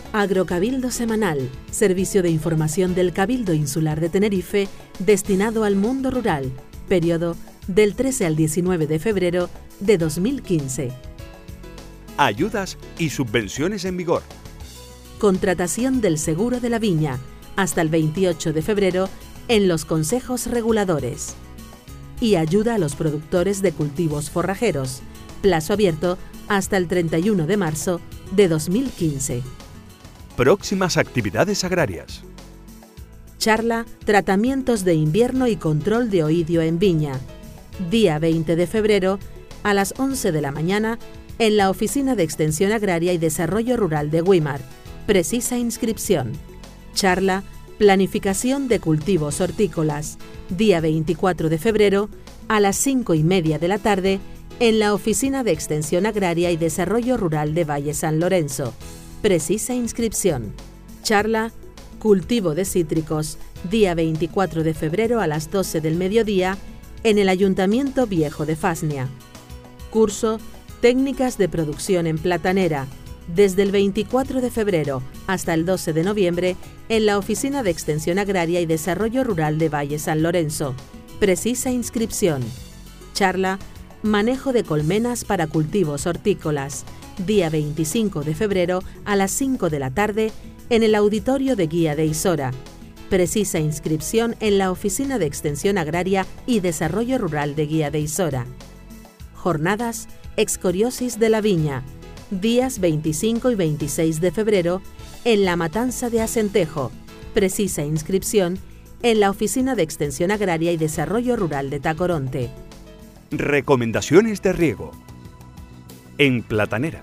Agrocabildo Semanal, servicio de información del Cabildo Insular de Tenerife destinado al mundo rural, periodo del 13 al 19 de febrero de 2015. Ayudas y subvenciones en vigor. Contratación del seguro de la viña hasta el 28 de febrero en los consejos reguladores. Y ayuda a los productores de cultivos forrajeros, plazo abierto hasta el 31 de marzo de 2015. Próximas actividades agrarias. Charla Tratamientos de invierno y control de oidio en viña. Día 20 de febrero a las 11 de la mañana en la Oficina de Extensión Agraria y Desarrollo Rural de Güímar. Precisa inscripción. Charla Planificación de cultivos hortícolas. Día 24 de febrero a las 5:30 de la tarde en la Oficina de Extensión Agraria y Desarrollo Rural de Valle San Lorenzo. Precisa inscripción. Charla Cultivo de cítricos. Día 24 de febrero a las 12 del mediodía en el Ayuntamiento Viejo de Fasnia. Curso Técnicas de producción en platanera. Desde el 24 de febrero hasta el 12 de noviembre en la Oficina de Extensión Agraria y Desarrollo Rural de Valle San Lorenzo. Precisa inscripción. Charla Manejo de colmenas para cultivos hortícolas. Día 25 de febrero a las 5 de la tarde en el Auditorio de Guía de Isora. Precisa inscripción en la Oficina de Extensión Agraria y Desarrollo Rural de Guía de Isora. Jornadas Excoriosis de la viña. Días 25 y 26 de febrero en la Matanza de Acentejo. Precisa inscripción en la Oficina de Extensión Agraria y Desarrollo Rural de Tacoronte. Recomendaciones de riego. En platanera.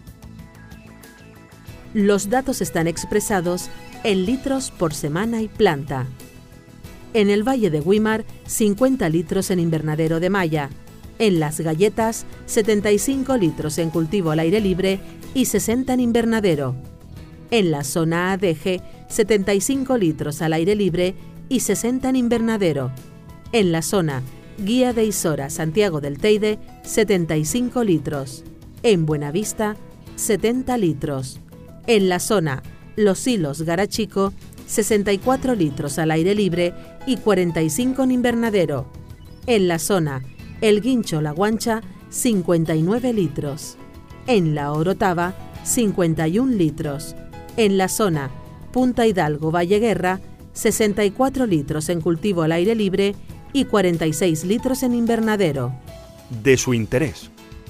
Los datos están expresados en litros por semana y planta. En el Valle de Güímar, 50 litros en invernadero de malla. En Las Galletas, 75 litros en cultivo al aire libre y 60 en invernadero. En la zona ADG, 75 litros al aire libre y 60 en invernadero. En la zona Guía de Isora, Santiago del Teide, 75 litros. En Buenavista, 70 litros. En la zona Los Silos Garachico, 64 litros al aire libre y 45 en invernadero. En la zona El Guincho La Guancha, 59 litros. En la Orotava, 51 litros. En la zona Punta Hidalgo Valle Guerra, 64 litros en cultivo al aire libre y 46 litros en invernadero. De su interés.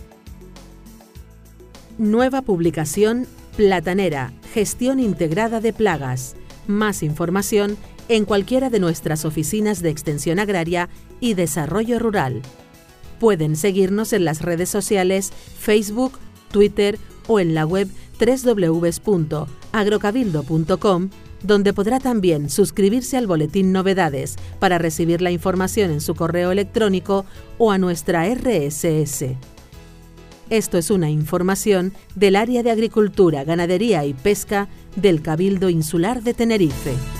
Nueva publicación Platanera, Gestión Integrada de Plagas. Más información en cualquiera de nuestras oficinas de Extensión Agraria y Desarrollo Rural. Pueden seguirnos en las redes sociales Facebook, Twitter o en la web www.agrocabildo.com, donde podrá también suscribirse al boletín Novedades para recibir la información en su correo electrónico o a nuestra RSS. Esto es una información del Área de Agricultura, Ganadería y Pesca del Cabildo Insular de Tenerife.